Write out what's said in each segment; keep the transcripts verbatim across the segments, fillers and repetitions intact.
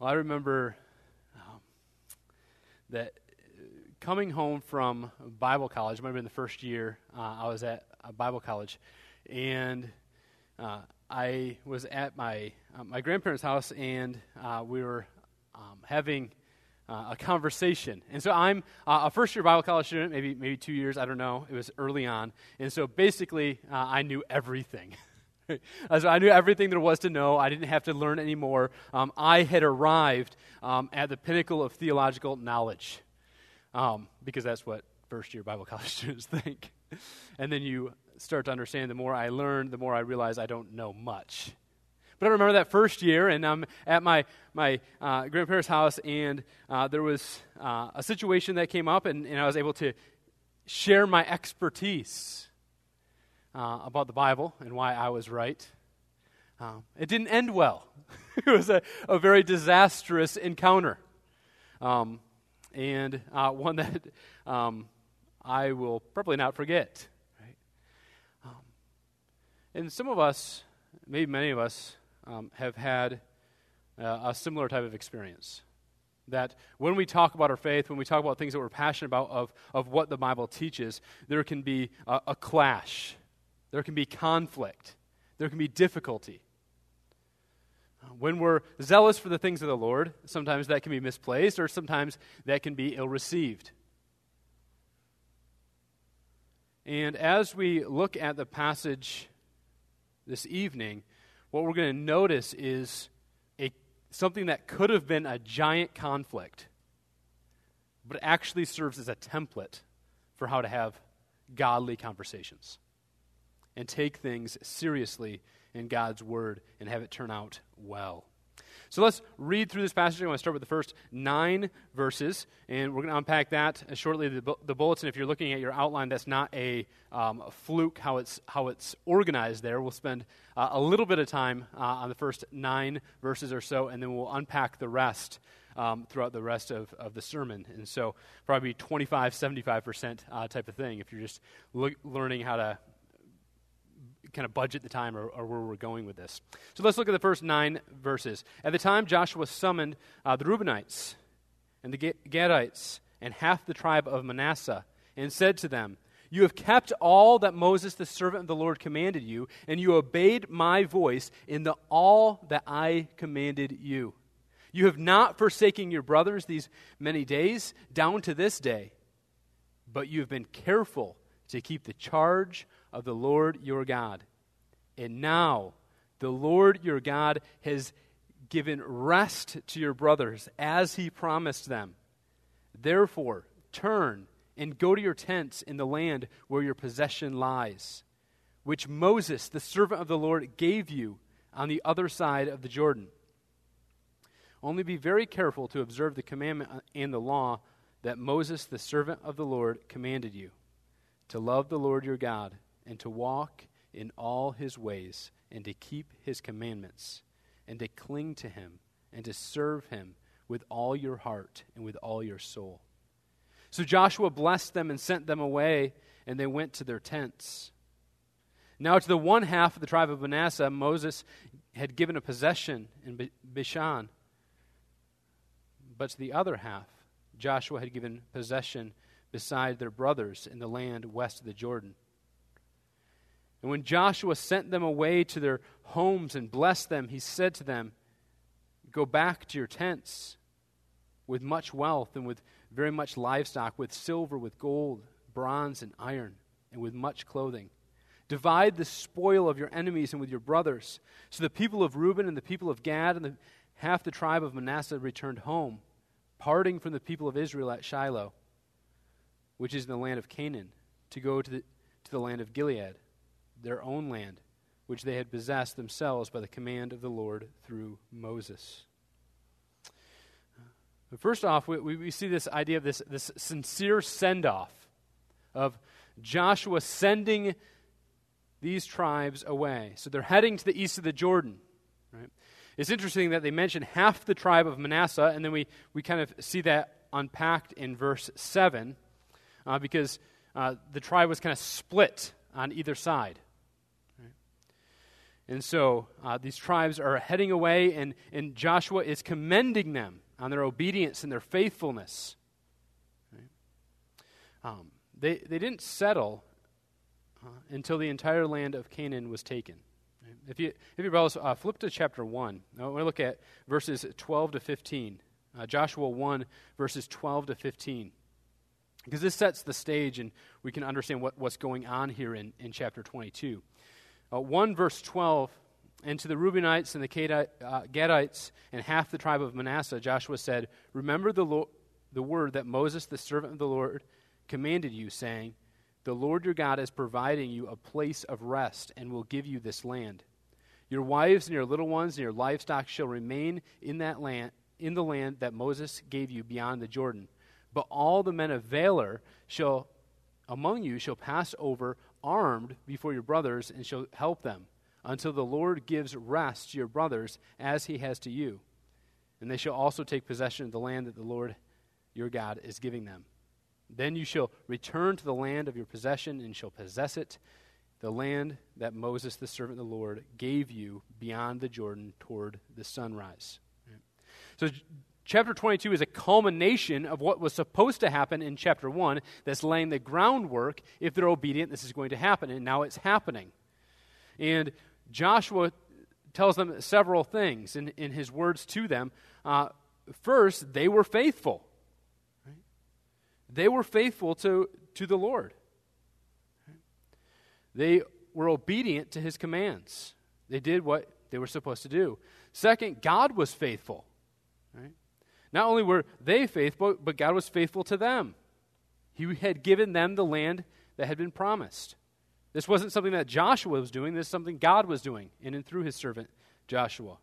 Well, I remember um, that coming home from Bible college, might have been the first year uh, I was at a Bible college, and uh, I was at my uh, my grandparents' house, and uh, we were um, having uh, a conversation. And so I'm uh, a first-year Bible college student, maybe maybe two years, I don't know. It was early on, and so basically uh, I knew everything. So I knew everything there was to know. I didn't have to learn anymore. Um, I had arrived um, at the pinnacle of theological knowledge, um, because that's what first-year Bible college students think. And then you start to understand, the more I learn, the more I realize I don't know much. But I remember that first year, and I'm at my, my uh, grandparents' house, and uh, there was uh, a situation that came up, and, and I was able to share my expertise Uh, about the Bible and why I was right. Um, it didn't end well. It was a, a very disastrous encounter, um, and uh, one that um, I will probably not forget. Right? Um, and some of us, maybe many of us, um, have had uh, a similar type of experience. That when we talk about our faith, when we talk about things that we're passionate about of, of what the Bible teaches, there can be a, a clash. There can be conflict. There can be difficulty. When we're zealous for the things of the Lord, sometimes that can be misplaced, or sometimes that can be ill-received. And as we look at the passage this evening, what we're going to notice is a something that could have been a giant conflict, but actually serves as a template for how to have godly conversations and take things seriously in God's Word and have it turn out well. So let's read through this passage. I want to start with the first nine verses, and we're going to unpack that shortly. The, bu- the bulletin, if you're looking at your outline, that's not a, um, a fluke how it's how it's organized there. We'll spend uh, a little bit of time uh, on the first nine verses or so, and then we'll unpack the rest um, throughout the rest of, of the sermon. And so probably twenty-five, seventy-five percent uh, type of thing if you're just look, learning how to kind of budget the time or, or where we're going with this. So let's look at the first nine verses. At the time Joshua summoned uh, the Reubenites and the Gadites and half the tribe of Manasseh and said to them, "You have kept all that Moses the servant of the Lord commanded you, and you obeyed my voice in the all that I commanded you. You have not forsaken your brothers these many days, down to this day, but you have been careful to keep the charge of the Lord your God. And now the Lord your God has given rest to your brothers as he promised them. Therefore, turn and go to your tents in the land where your possession lies, which Moses, the servant of the Lord, gave you on the other side of the Jordan. Only be very careful to observe the commandment and the law that Moses, the servant of the Lord, commanded you, to love the Lord your God, and to walk in all his ways, and to keep his commandments, and to cling to him, and to serve him with all your heart and with all your soul." So Joshua blessed them and sent them away, and they went to their tents. Now to the one half of the tribe of Manasseh, Moses had given a possession in Bashan, but to the other half, Joshua had given possession beside their brothers in the land west of the Jordan. And when Joshua sent them away to their homes and blessed them, he said to them, "Go back to your tents with much wealth and with very much livestock, with silver, with gold, bronze, and iron, and with much clothing. Divide the spoil of your enemies and with your brothers." So the people of Reuben and the people of Gad and the, half the tribe of Manasseh returned home, parting from the people of Israel at Shiloh, which is in the land of Canaan, to go to the, to the land of Gilead, their own land, which they had possessed themselves by the command of the Lord through Moses. But first off, we, we see this idea of this, this sincere send-off of Joshua sending these tribes away. So they're heading to the east of the Jordan. Right? It's interesting that they mention half the tribe of Manasseh, and then we, we kind of see that unpacked in verse seven, uh, because uh, the tribe was kind of split on either side. Right? And so uh, these tribes are heading away, and, and Joshua is commending them on their obedience and their faithfulness. Right? Um, they, they didn't settle uh, until the entire land of Canaan was taken. Right? If you, if you brothers, uh, flip to chapter one. I want to look at verses twelve to fifteen. Uh, Joshua one, verses twelve to fifteen. Because this sets the stage, and we can understand what, what's going on here in, in chapter twenty-two. Uh, one verse twelve, and to the Reubenites and the Gadite, uh, Gadites and half the tribe of Manasseh, Joshua said, remember the, Lo- the word that Moses, the servant of the Lord, commanded you, saying, the Lord your God is providing you a place of rest and will give you this land. Your wives and your little ones and your livestock shall remain in that land, in the land that Moses gave you beyond the Jordan. But all the men of valor shall among you shall pass over armed before your brothers, and shall help them, until the Lord gives rest to your brothers as he has to you. And they shall also take possession of the land that the Lord your God is giving them. Then you shall return to the land of your possession, and shall possess it, the land that Moses, the servant of the Lord, gave you beyond the Jordan toward the sunrise. So chapter twenty-two is a culmination of what was supposed to happen in chapter one that's laying the groundwork. If they're obedient, this is going to happen, and now it's happening. And Joshua tells them several things in, in his words to them. Uh, first, they were faithful. Right? They were faithful to, to the Lord. Right? They were obedient to his commands. They did what they were supposed to do. Second, God was faithful. Right? Not only were they faithful, but God was faithful to them. He had given them the land that had been promised. This wasn't something that Joshua was doing. This is something God was doing in and through his servant Joshua.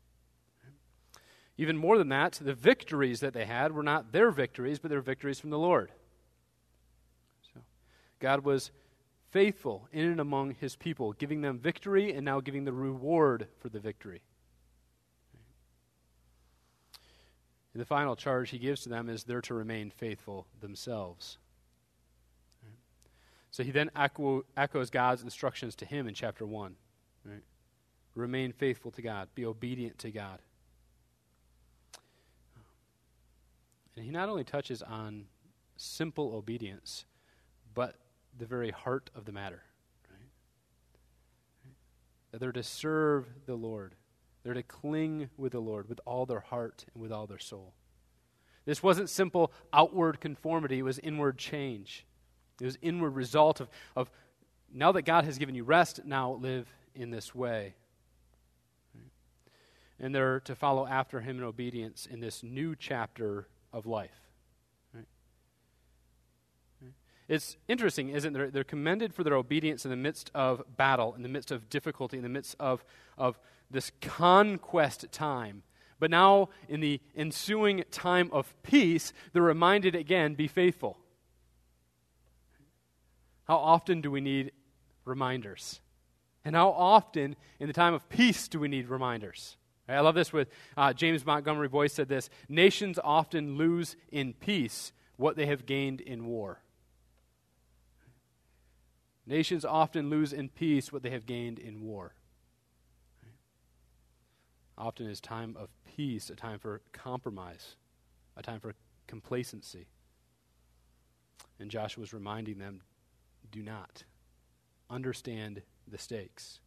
Even more than that, the victories that they had were not their victories, but their victories from the Lord. So God was faithful in and among his people, giving them victory and now giving the reward for the victory. The final charge he gives to them is they're to remain faithful themselves. Right? So he then echo, echoes God's instructions to him in chapter one. Right? Remain faithful to God. Be obedient to God. And he not only touches on simple obedience, but the very heart of the matter. Right? That they're to serve the Lord. They're to cling with the Lord with all their heart and with all their soul. This wasn't simple outward conformity. It was inward change. It was inward result of, of now that God has given you rest, now live in this way. And they're to follow after him in obedience in this new chapter of life. It's interesting, isn't it? They're, they're commended for their obedience in the midst of battle, in the midst of difficulty, in the midst of, of this conquest time. But now, in the ensuing time of peace, they're reminded again, be faithful. How often do we need reminders? And how often, in the time of peace, do we need reminders? I love this with uh, James Montgomery Boyce said this, nations often lose in peace what they have gained in war. Nations often lose in peace what they have gained in war. Often is time of peace a time for compromise, a time for complacency. And Joshua was reminding them, do not. Understand the stakes.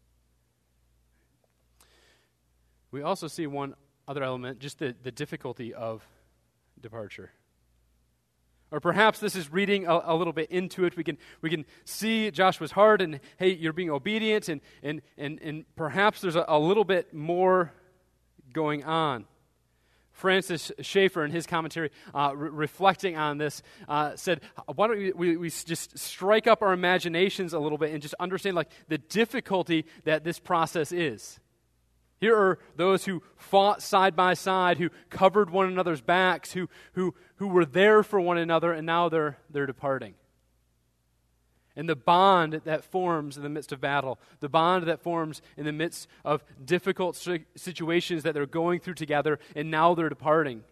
We also see one other element, just the, the difficulty of departure. Or perhaps this is reading a, a little bit into it. We can we can see Joshua's heart and, hey, you're being obedient, and and and, and perhaps there's a, a little bit more going on. Francis Schaeffer, in his commentary, uh, re- reflecting on this, uh, said, why don't we, we, we just strike up our imaginations a little bit and just understand like the difficulty that this process is. Here are those who fought side by side, who covered one another's backs, who who who were there for one another, and now they're they're departing. And the bond that forms in the midst of battle, the bond that forms in the midst of difficult situations that they're going through together, and now they're departing.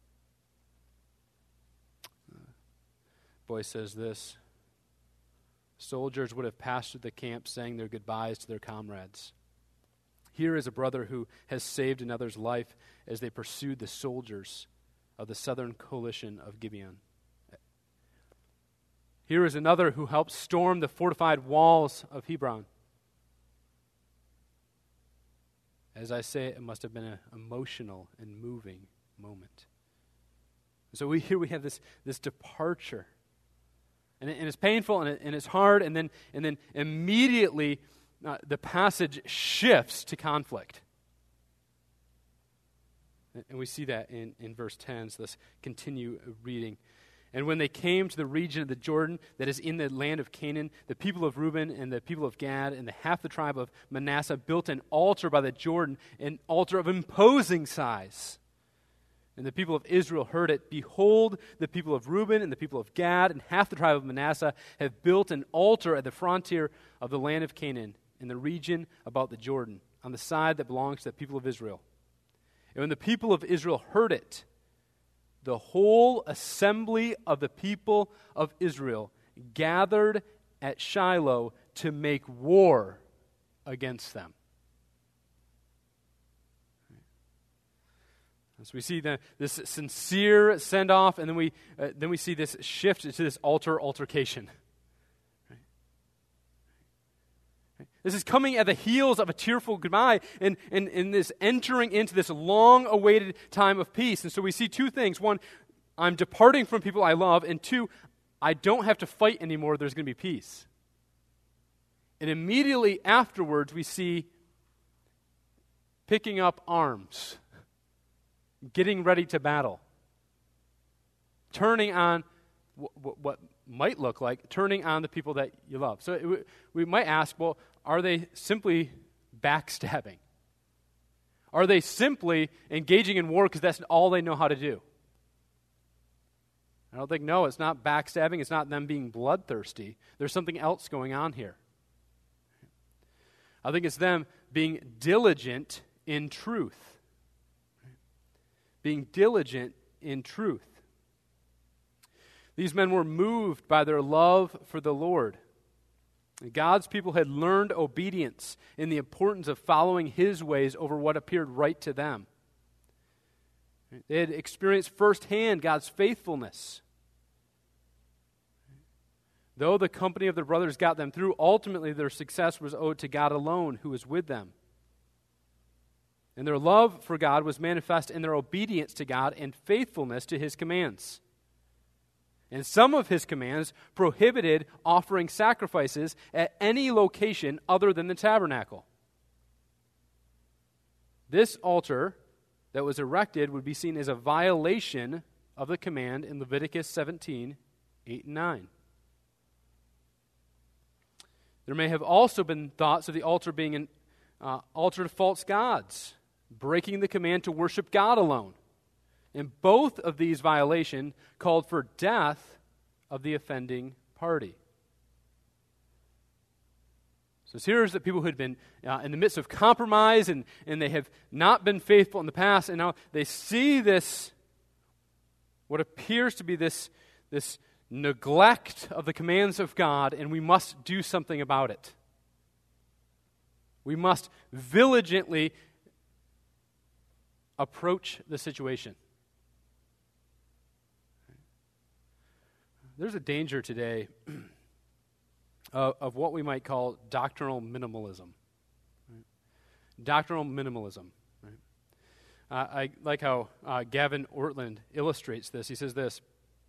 Boyce says this, Soldiers would have passed through the camp saying their goodbyes to their comrades. Here is a brother who has saved another's life as they pursued the soldiers of the southern coalition of Gibeon. Here is another who helped storm the fortified walls of Hebron. As I say, it must have been an emotional and moving moment. So we, here we have this, this departure. And, it, and it's painful and, it, and it's hard, and then, and then immediately uh, the passage shifts to conflict. And, and we see that in, in verse ten, so let's continue reading. And when they came to the region of the Jordan that is in the land of Canaan, the people of Reuben and the people of Gad and the half the tribe of Manasseh built an altar by the Jordan, an altar of imposing size. And the people of Israel heard it. Behold, the people of Reuben and the people of Gad and half the tribe of Manasseh have built an altar at the frontier of the land of Canaan in the region about the Jordan, on the side that belongs to the people of Israel. And when the people of Israel heard it, the whole assembly of the people of Israel gathered at Shiloh to make war against them. So we see the, this sincere send-off, and then we uh, then we see this shift to this altar altercation. Right? Right? This is coming at the heels of a tearful goodbye, and, and, and this entering into this long-awaited time of peace. And so we see two things. One, I'm departing from people I love, and two, I don't have to fight anymore. There's going to be peace. And immediately afterwards, we see picking up arms. Getting ready to battle. Turning on w- w- what might look like turning on the people that you love. So it w- we might ask, well, are they simply backstabbing? Are they simply engaging in war because that's all they know how to do? I don't think, no, it's not backstabbing. It's not them being bloodthirsty. There's something else going on here. I think it's them being diligent in truth. Being diligent in truth. These men were moved by their love for the Lord. God's people had learned obedience in the importance of following His ways over what appeared right to them. They had experienced firsthand God's faithfulness. Though the company of their brothers got them through, ultimately their success was owed to God alone, who was with them. And their love for God was manifest in their obedience to God and faithfulness to His commands. And some of His commands prohibited offering sacrifices at any location other than the tabernacle. This altar that was erected would be seen as a violation of the command in Leviticus seventeen, eight and nine. There may have also been thoughts of the altar being an uh, altar to false gods, breaking the command to worship God alone. And both of these violations called for death of the offending party. So here's the people who had been uh, in the midst of compromise, and, and they have not been faithful in the past, and now they see this, what appears to be this, this neglect of the commands of God, and we must do something about it. We must diligently approach the situation. There's a danger today of, of what we might call doctrinal minimalism. Right? Doctrinal minimalism. Right? Uh, I like how uh, Gavin Ortland illustrates this. He says this,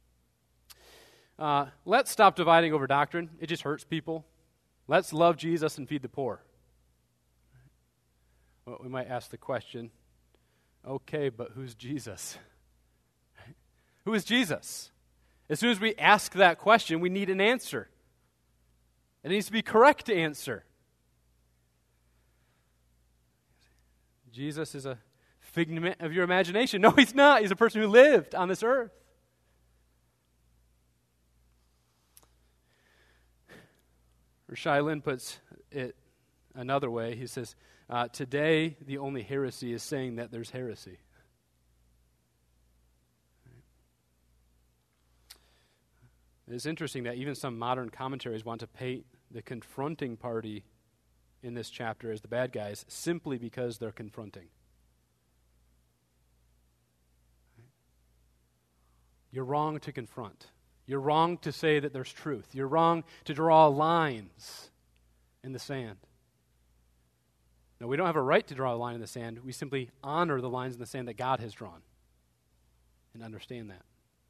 uh, let's stop dividing over doctrine. It just hurts people. Let's love Jesus and feed the poor. Well, we might ask the question, okay, but who's Jesus? Right? Who is Jesus? As soon as we ask that question, we need an answer. It needs to be correct answer. Jesus is a figment of your imagination. No, He's not. He's a person who lived on this earth. Or Shai Lin puts it another way. He says, uh, today the only heresy is saying that there's heresy. It's interesting that even some modern commentaries want to paint the confronting party in this chapter as the bad guys simply because they're confronting. You're wrong to confront. You're wrong to say that there's truth. You're wrong to draw lines in the sand. No, we don't have a right to draw a line in the sand. We simply honor the lines in the sand that God has drawn and understand that.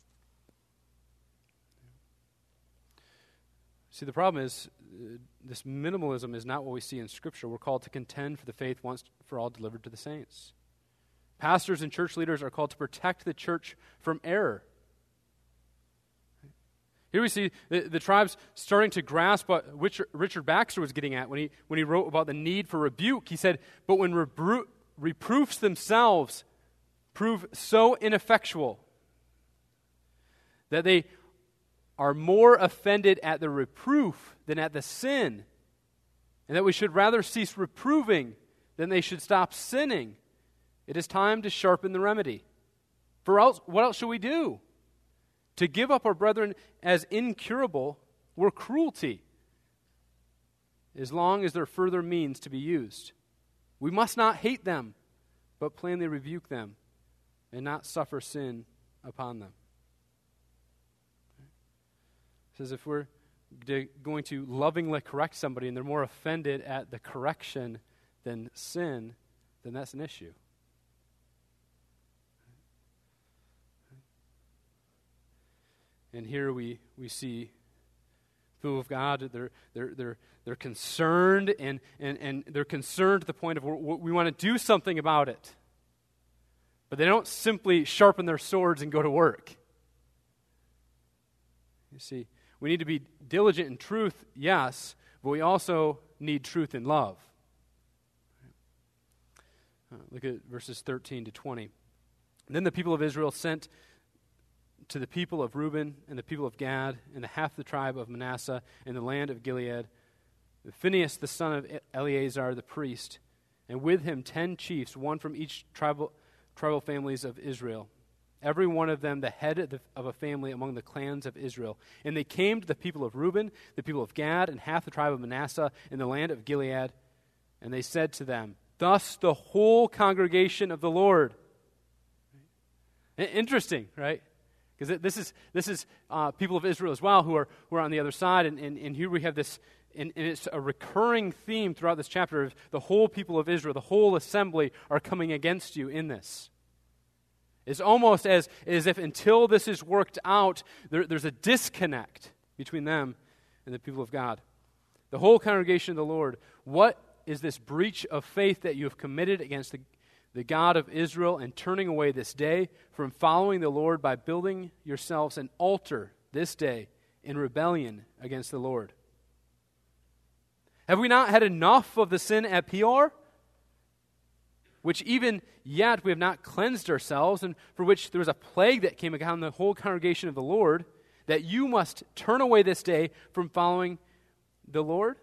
See, the problem is uh, this minimalism is not what we see in Scripture. We're called to contend for the faith once for all delivered to the saints. Pastors and church leaders are called to protect the church from error. Here we see the, the tribes starting to grasp what Richard, Richard Baxter was getting at when he, when he wrote about the need for rebuke. He said, but when rebru- reproofs themselves prove so ineffectual that they are more offended at the reproof than at the sin, and that we should rather cease reproving than they should stop sinning, it is time to sharpen the remedy. For else, what else should we do? To give up our brethren as incurable were cruelty, as long as there are further means to be used. We must not hate them, but plainly rebuke them, and not suffer sin upon them. It says if we're going to lovingly correct somebody and they're more offended at the correction than sin, then that's an issue. And here we, we see people of God, they're they're they're they're concerned and, and, and they're concerned to the point of we want to do something about it. But they don't simply sharpen their swords and go to work. You see, we need to be diligent in truth, yes, but we also need truth in love. Uh, look at verses thirteen to twenty. Then the people of Israel sent to the people of Reuben and the people of Gad and the half the tribe of Manasseh in the land of Gilead, Phinehas the son of Eleazar the priest, and with him ten chiefs, one from each tribal, tribal families of Israel, every one of them the head of, the, of a family among the clans of Israel. And they came to the people of Reuben, the people of Gad, and half the tribe of Manasseh in the land of Gilead, and they said to them, thus the whole congregation of the Lord. Interesting, right? Because this is this is uh, people of Israel as well who are who are on the other side, and, and, and here we have this, and, and it's a recurring theme throughout this chapter of the whole people of Israel, the whole assembly are coming against you in this. It's almost as, as if until this is worked out, there, there's a disconnect between them and the people of God. The whole congregation of the Lord, what is this breach of faith that you have committed against the the God of Israel, and turning away this day from following the Lord by building yourselves an altar this day in rebellion against the Lord? Have we not had enough of the sin at Peor, which even yet we have not cleansed ourselves, and for which there was a plague that came upon the whole congregation of the Lord, that you must turn away this day from following the Lord?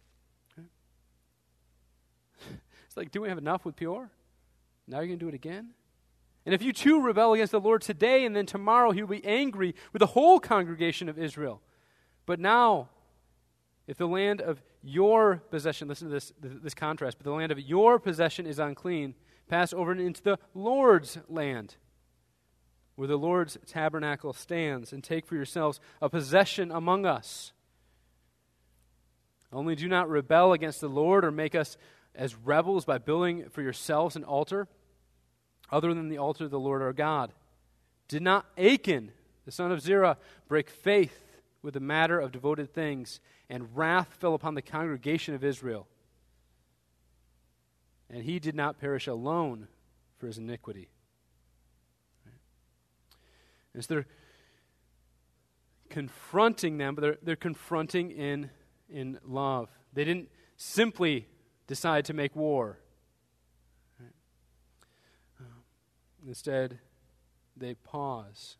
It's like, do we have enough with Peor? Now you're going to do it again? And if you too rebel against the Lord today, and then tomorrow he will be angry with the whole congregation of Israel. But now, if the land of your possession, listen to this, this contrast, but the land of your possession is unclean, pass over into the Lord's land, where the Lord's tabernacle stands, and take for yourselves a possession among us. Only do not rebel against the Lord or make us as rebels by building for yourselves an altar other than the altar of the Lord our God. Did not Achan, the son of Zerah, break faith with the matter of devoted things, and wrath fell upon the congregation of Israel? And he did not perish alone for his iniquity. And so they're confronting them, but they're, they're confronting in, in love. They didn't simply decide to make war. Instead, they pause.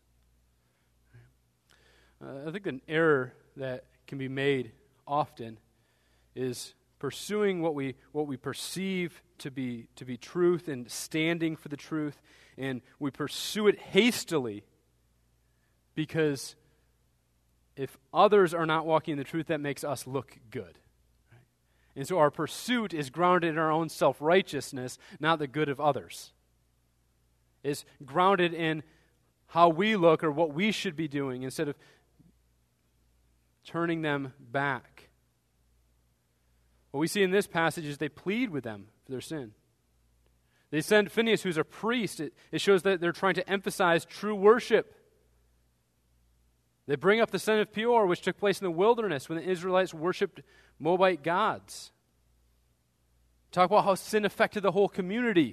Uh, I think an error that can be made often is pursuing what we what we perceive to be to be truth and standing for the truth, and we pursue it hastily because if others are not walking in the truth, that makes us look good. Right? And so our pursuit is grounded in our own self-righteousness, not the good of others. It's grounded in how we look or what we should be doing instead of turning them back. What we see in this passage is they plead with them for their sin. They send Phinehas, who's a priest. It, it shows that they're trying to emphasize true worship. They bring up the sin of Peor, which took place in the wilderness when the Israelites worshipped Moabite gods. Talk about how sin affected the whole community,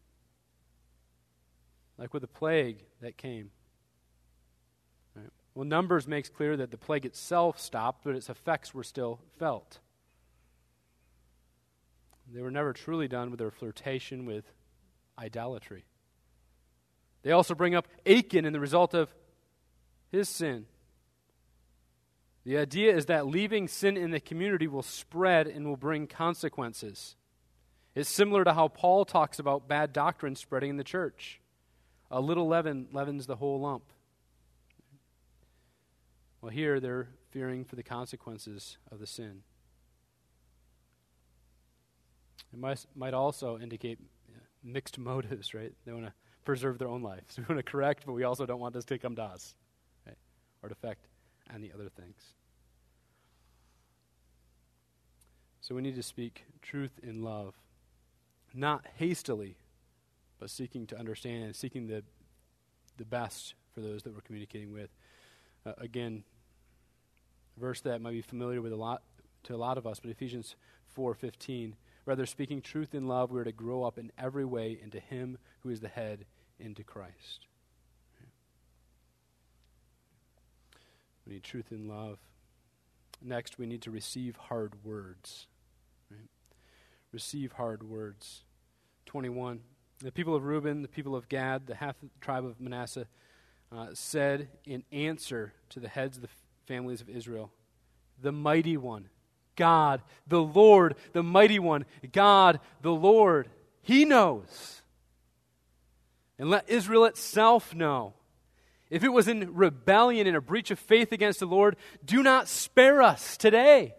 like with the plague that came. Right. Well, Numbers makes clear that the plague itself stopped, but its effects were still felt. They were never truly done with their flirtation with idolatry. They also bring up Achan and the result of his sin. The idea is that leaving sin in the community will spread and will bring consequences. It's similar to how Paul talks about bad doctrine spreading in the church. A little leaven leavens the whole lump. Well, here they're fearing for the consequences of the sin. It might, might also indicate mixed motives, right? They want to preserve their own lives. We want to correct, but we also don't want this to come to us, right? Or to affect any other things. So we need to speak truth in love, not hastily, but seeking to understand and seeking the the best for those that we're communicating with. Uh, again, a verse that might be familiar with a lot to a lot of us, but Ephesians four fifteen. Rather, speaking truth in love, we are to grow up in every way into Him who is the head, into Christ. We need truth in love. Next, we need to receive hard words. Right? Receive hard words. twenty-one. The people of Reuben, the people of Gad, the half tribe of Manasseh, uh, said in answer to the heads of the f- families of Israel, the mighty one, God, the Lord, the mighty one, God, the Lord, He knows. And let Israel itself know. If it was in rebellion and a breach of faith against the Lord, do not spare us today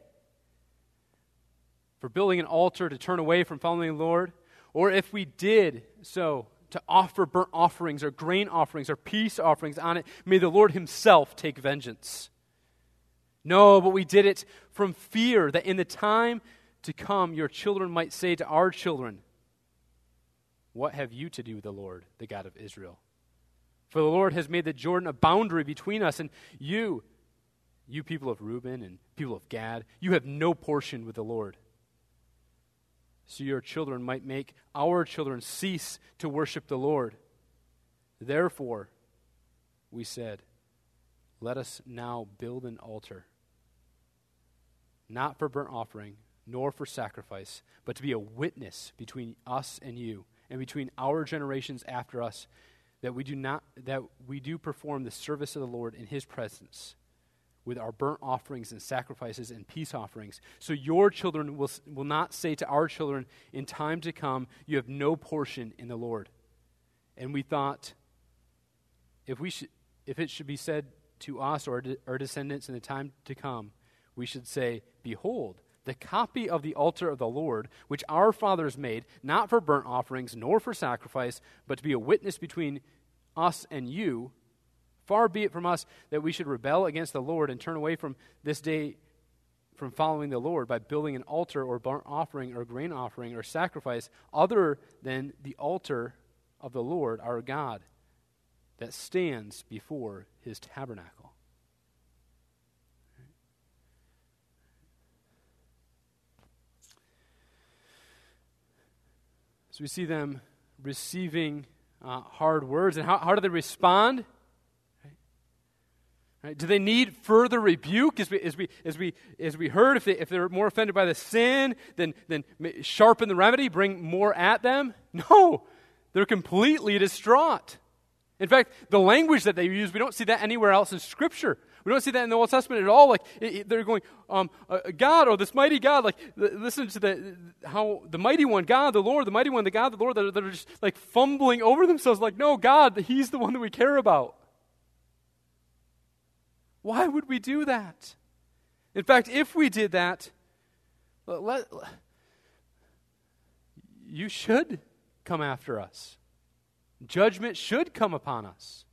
for building an altar to turn away from following the Lord. Or if we did so, to offer burnt offerings or grain offerings or peace offerings on it, may the Lord Himself take vengeance. No, but we did it from fear that in the time to come your children might say to our children, what have you to do with the Lord, the God of Israel? For the Lord has made the Jordan a boundary between us and you, you people of Reuben and people of Gad, you have no portion with the Lord. So your children might make our children cease to worship the Lord. Therefore, we said, let us now build an altar, not for burnt offering, nor for sacrifice, but to be a witness between us and you, and between our generations after us, that we do not that we do perform the service of the Lord in His presence, with our burnt offerings and sacrifices and peace offerings. So your children will, will not say to our children in time to come, you have no portion in the Lord. And we thought, if we should, if it should be said to us or our descendants in the time to come, we should say, behold, the copy of the altar of the Lord, which our fathers made, not for burnt offerings nor for sacrifice, but to be a witness between us and you. Far be it from us that we should rebel against the Lord and turn away from this day from following the Lord by building an altar or burnt offering or grain offering or sacrifice other than the altar of the Lord our God that stands before His tabernacle. So we see them receiving uh, hard words. And how, how do they respond? Right? Do they need further rebuke? As we, as we, as we, as we heard, if, they, if they're more offended by the sin, then, then sharpen the remedy, bring more at them? No, they're completely distraught. In fact, the language that they use, we don't see that anywhere else in Scripture. We don't see that in the Old Testament at all. Like it, it, they're going, um, uh, God, or this mighty God. Like th- listen to the how the mighty one, God, the Lord, the mighty one, the God, the Lord. That they're just like fumbling over themselves. Like, no, God, He's the one that we care about. Why would we do that? In fact, if we did that, let, let, you should come after us. Judgment should come upon us.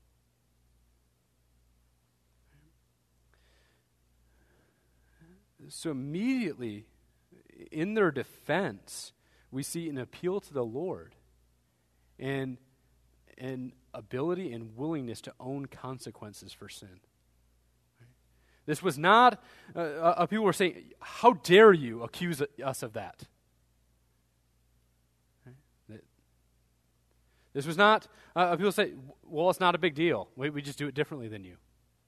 So immediately, in their defense, we see an appeal to the Lord and an ability and willingness to own consequences for sin. This was not, uh, uh, people were saying, how dare you accuse us of that? This was not, uh, people say, well, it's not a big deal. We, we just do it differently than you.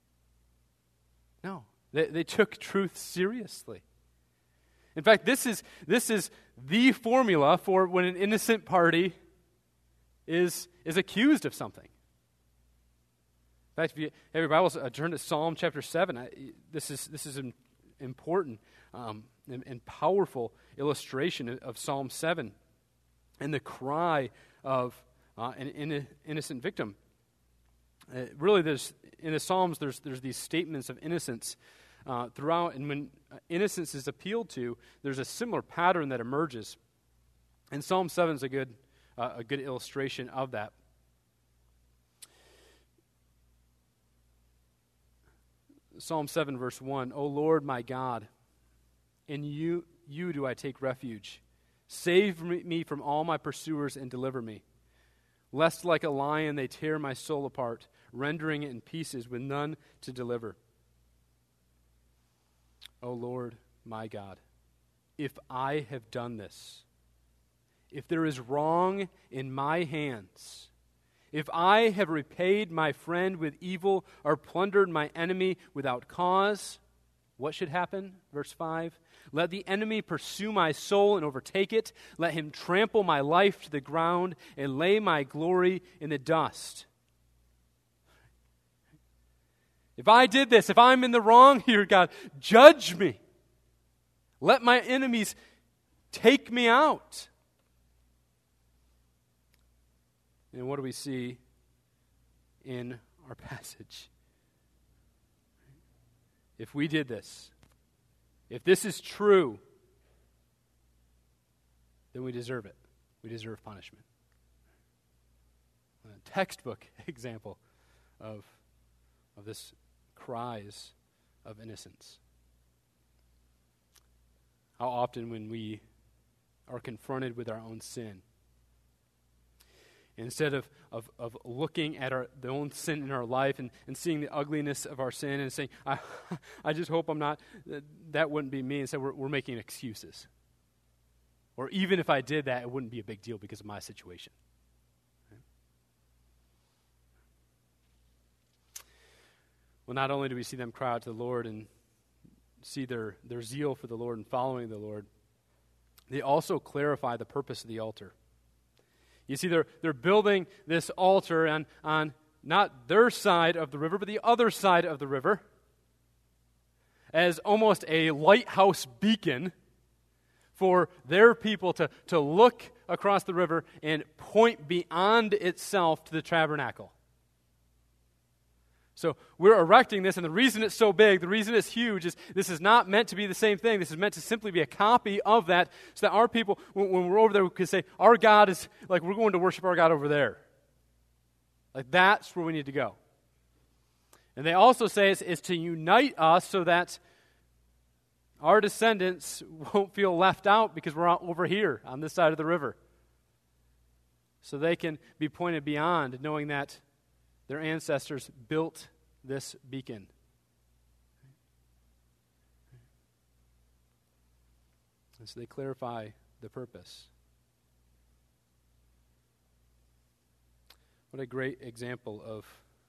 No, they, they took truth seriously. In fact, this is this is the formula for when an innocent party is, is accused of something. In fact, if you have your Bibles, uh, turn to Psalm chapter seven. I, this is this is an important um, and, and powerful illustration of, of Psalm seven and the cry of uh, an in, innocent victim. Uh, really, there's in the Psalms there's there's these statements of innocence uh, throughout, and when innocence is appealed to, there's a similar pattern that emerges. And Psalm seven is a good uh, a good illustration of that. Psalm seven, verse one, O Lord my God, in you, you do I take refuge. Save me from all my pursuers and deliver me. Lest like a lion they tear my soul apart, rendering it in pieces with none to deliver. O Lord my God, if I have done this, if there is wrong in my hands, if I have repaid my friend with evil or plundered my enemy without cause, what should happen? Verse five, let the enemy pursue my soul and overtake it. Let him trample my life to the ground and lay my glory in the dust. If I did this, if I'm in the wrong here, God, judge me. Let my enemies take me out. And what do we see in our passage? If we did this, if this is true, then we deserve it. We deserve punishment. A textbook example of, of this cries of innocence. How often when we are confronted with our own sin, instead of, of, of looking at our the own sin in our life and, and seeing the ugliness of our sin and saying, I, I just hope I'm not, that, that wouldn't be me. Instead, we're, we're making excuses. Or even if I did that, it wouldn't be a big deal because of my situation. Right? Well, not only do we see them cry out to the Lord and see their, their zeal for the Lord and following the Lord, they also clarify the purpose of the altar. You see, they're, they're building this altar on, on not their side of the river, but the other side of the river as almost a lighthouse beacon for their people to, to look across the river and point beyond itself to the tabernacle. So we're erecting this, and the reason it's so big, the reason it's huge, is this is not meant to be the same thing. This is meant to simply be a copy of that, so that our people, when, when we're over there, we can say, our God is, like, we're going to worship our God over there. Like, that's where we need to go. And they also say it's, it's to unite us so that our descendants won't feel left out because we're out over here on this side of the river. So they can be pointed beyond, knowing that their ancestors built this beacon. And so they clarify the purpose. What a great example of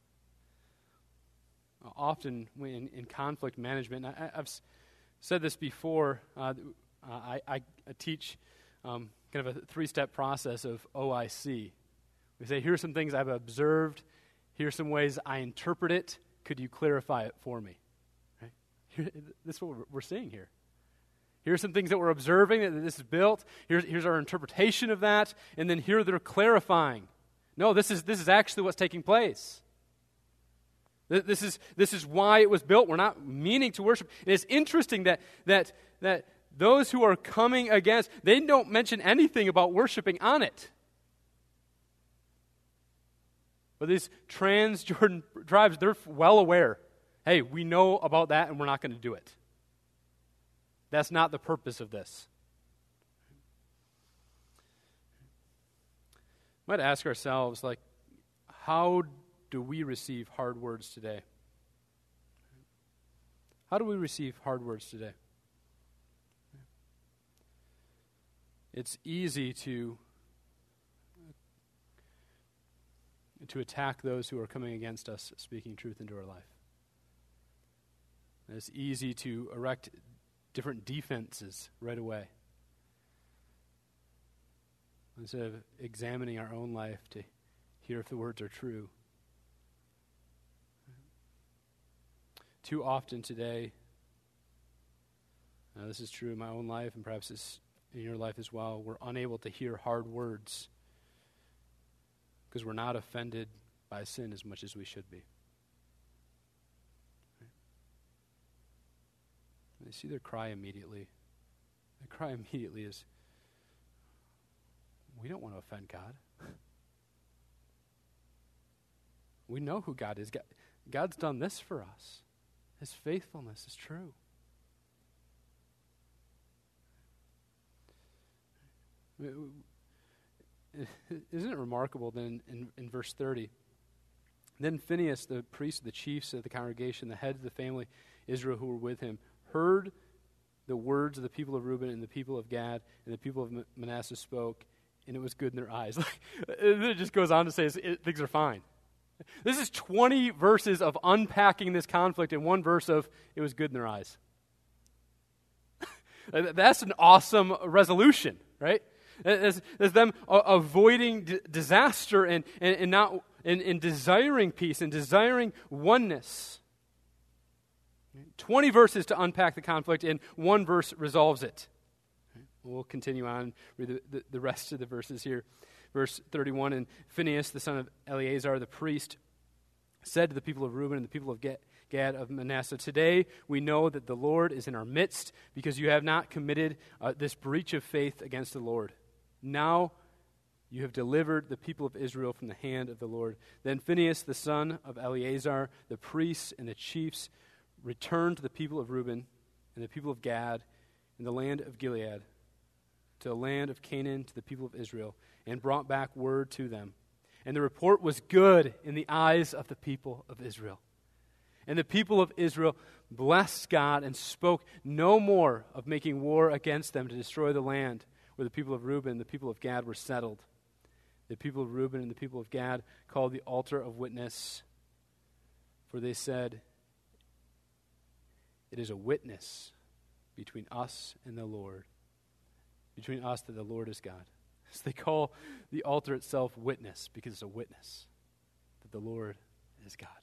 uh, often when in conflict management. I, I've said this before. Uh, I, I, I teach um, kind of a three-step process of O I C. We say, here's some things I've observed. Here's some ways I interpret it. Could you clarify it for me? Right? Here, this is what we're, we're seeing here. Here's some things that we're observing, that this is built. Here's, here's our interpretation of that. And then here they're clarifying. No, this is this is actually what's taking place. This is, this is why it was built. We're not meaning to worship. And it's interesting that, that, that those who are coming against, they don't mention anything about worshiping on it. But these Trans-Jordan tribes, they're well aware. Hey, we know about that and we're not going to do it. That's not the purpose of this. We might ask ourselves, like, how do we receive hard words today? How do we receive hard words today? It's easy to, to attack those who are coming against us, speaking truth into our life. It's easy to erect different defenses right away, instead of examining our own life to hear if the words are true. Too often today, now this is true in my own life and perhaps it's in your life as well, we're unable to hear hard words because we're not offended by sin as much as we should be. They see their cry immediately. Their cry immediately is, we don't want to offend God. We know who God is. God, God's done this for us. His faithfulness is true. Isn't it remarkable then in, in verse thirty? Then Phinehas, the priest, the chiefs of the congregation, the heads of the family Israel who were with him, heard the words of the people of Reuben and the people of Gad and the people of Manasseh spoke, and it was good in their eyes. It just goes on to say it, things are fine. This is twenty verses of unpacking this conflict in one verse of it was good in their eyes. That's an awesome resolution, right? It's, it's them uh, avoiding d- disaster and, and, and not and, and desiring peace and desiring oneness. twenty verses to unpack the conflict, and one verse resolves it. We'll continue on, read the, the, the rest of the verses here. Verse thirty-one, and Phinehas, the son of Eleazar, the priest, said to the people of Reuben and the people of Gad of Manasseh, today we know that the Lord is in our midst, because you have not committed uh, this breach of faith against the Lord. Now you have delivered the people of Israel from the hand of the Lord. Then Phinehas, the son of Eleazar, the priests and the chiefs, returned to the people of Reuben and the people of Gad in the land of Gilead, to the land of Canaan, to the people of Israel, and brought back word to them. And the report was good in the eyes of the people of Israel. And the people of Israel blessed God and spoke no more of making war against them to destroy the land where the people of Reuben and the people of Gad were settled. The people of Reuben and the people of Gad called the altar of witness, for they said, it is a witness between us and the Lord, between us that the Lord is God. So they call the altar itself witness because it's a witness that the Lord is God.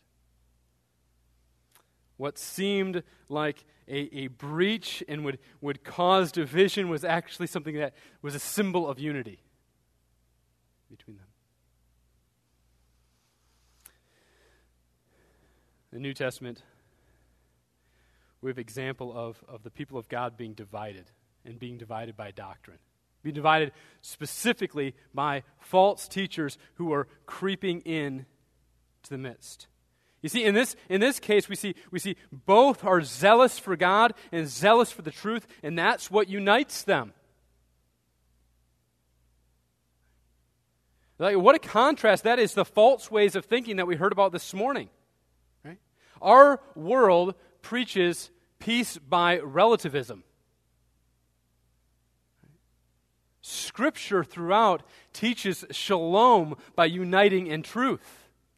What seemed like a, a breach and would, would cause division was actually something that was a symbol of unity between them. In the New Testament, we have example of, of the people of God being divided, and being divided by doctrine. Being divided specifically by false teachers who are creeping in to the midst. You see, in this in this case, we see we see both are zealous for God and zealous for the truth, and that's what unites them. Like, what a contrast that is, the false ways of thinking that we heard about this morning. Right? Our world preaches peace by relativism. Scripture throughout teaches shalom by uniting in truth.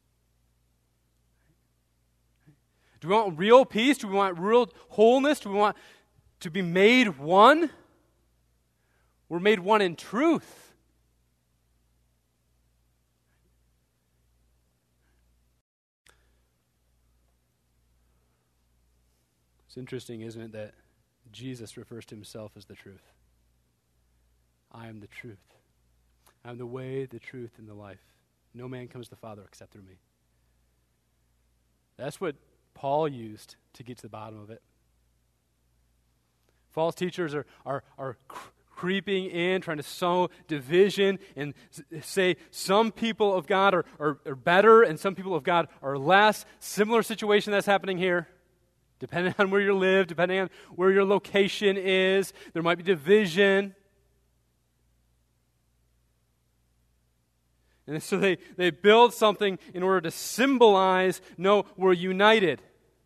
Do we want real peace? Do we want real wholeness? Do we want to be made one? We're made one in truth. It's interesting, isn't it, that Jesus refers to himself as the truth. I am the truth. I am the way, the truth, and the life. No man comes to the Father except through me. That's what Paul used to get to the bottom of it. False teachers are, are, are cr- creeping in, trying to sow division and s- say some people of God are, are, are better and some people of God are less. Similar situation that's happening here. Depending on where you live, depending on where your location is, there might be division. And so they, they build something in order to symbolize, no, we're united.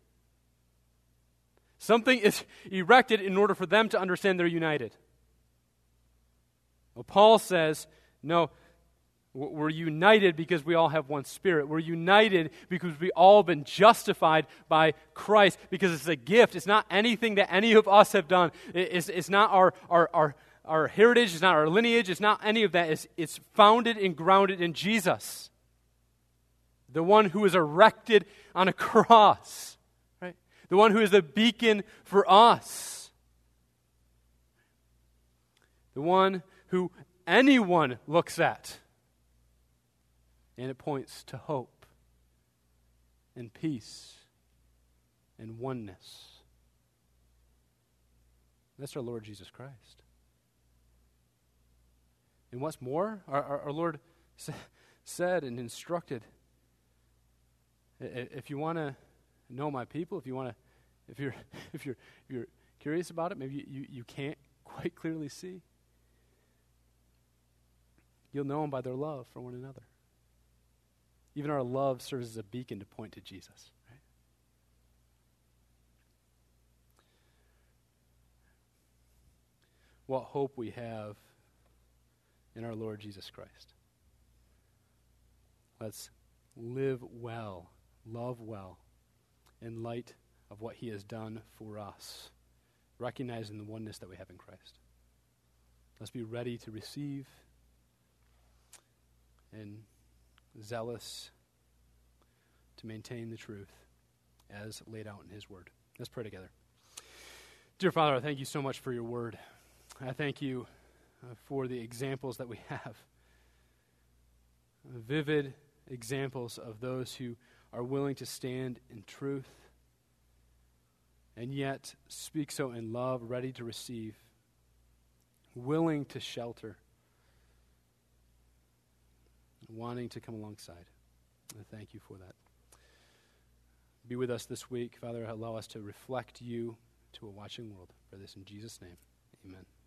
Something is erected in order for them to understand they're united. Well, Paul says, no, we're united because we all have one Spirit. We're united because we've all been justified by Christ, because it's a gift. It's not anything that any of us have done. It's, it's not our, our, our, our heritage. It's not our lineage. It's not any of that. It's, it's founded and grounded in Jesus, the one who is erected on a cross, right? The one who is the beacon for us, the one who anyone looks at. And it points to hope and peace and oneness. That's our Lord Jesus Christ. And what's more, our, our, our Lord sa- said and instructed, if you want to know my people, if you want to, if you're, if you're, if you're curious about it, maybe you, you, you can't quite clearly see, you'll know them by their love for one another. Even our love serves as a beacon to point to Jesus. Right? What hope we have in our Lord Jesus Christ. Let's live well, love well, in light of what he has done for us, recognizing the oneness that we have in Christ. Let's be ready to receive and zealous to maintain the truth as laid out in his word. Let's pray together. Dear Father, I thank you so much for your word. I thank you uh, for the examples that we have. Vivid examples of those who are willing to stand in truth and yet speak so in love, ready to receive, willing to shelter, wanting to come alongside. I thank you for that. Be with us this week. Father, allow us to reflect you to a watching world. For this in Jesus' name, amen.